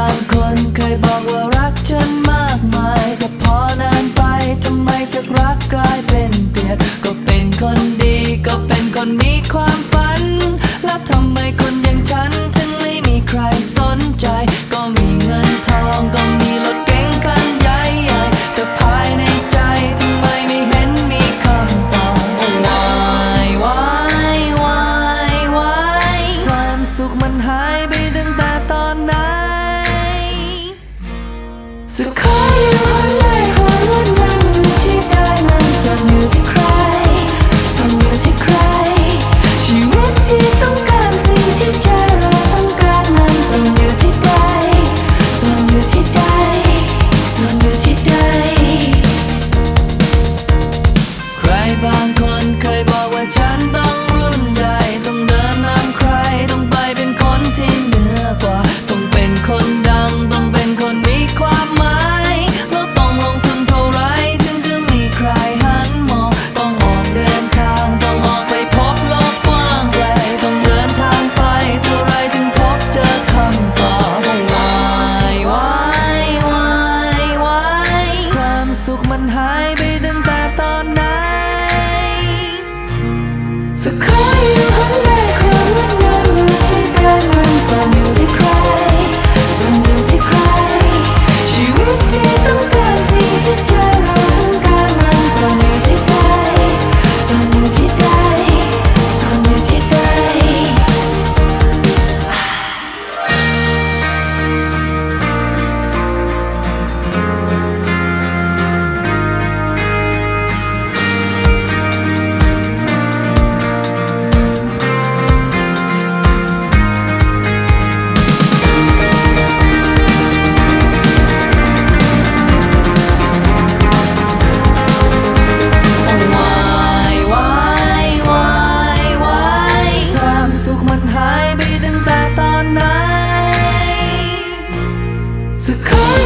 างคนเคยบอกว่ารักฉันมากมายแต่พอนานไปทำไมจากรักกลายเป็นเกลียดก็เป็นคนดีก็เป็นคนมีความฝันแล้วทำไมคนอย่างฉันถึงไม่มีใครสนใจก็มีเงินทองก็มีรถเก๋งคันใหญ่ๆแต่ภายในใจทำไมไม่เห็นมีคำตอบ Why Why Why Why ความสุขมันหายไปตั้งแต่ตอนไหนสุดขออยู่คนใดความงดงามอยู่ที่ใดมันซ่อนอยู่ที่ใครซ่อนอยู่ที่ใครชีวิตที่ต้องการสิ่งที่ใจเราต้องการมันซ่อนอยู่ที่ใดซ่อนอยู่ที่ใดซ่อนอยู่ที่ใดใครบางคนเคยบอกว่าฉันต้องรุ่นใหญ่ต้องเดินนำใครต้องไปเป็นคนที่เหนือกว่าต้องเป็นคนดังต้องเป็นคนมีความหมายแล้วต้องลงทุนเท่าไรถึงจะมีใครหันมองต้องออกเดินทางต้องออกไปพบโลกกว้างไกลต้องเดินทางไปเท่าไรถึงพบเจอคำตอบ Why Why Why Why ความสุขมันหายไปตั้งแต่ตอนไหนสักขออยู่หันใดความงดงามอยู่ที่ใดมันซ่อนอยู่ที่ใครซ่อนอยู่ที่ใครชีวิตที่ต้องการสิ่งที่ใจเราต้องการมันซ่อนอยู่ที่ใดซ่อนอยู่ที่ใดซ่อนอยู่ที่ใดมันหายไปตั้งแต่ตอนไหนสักครั้ง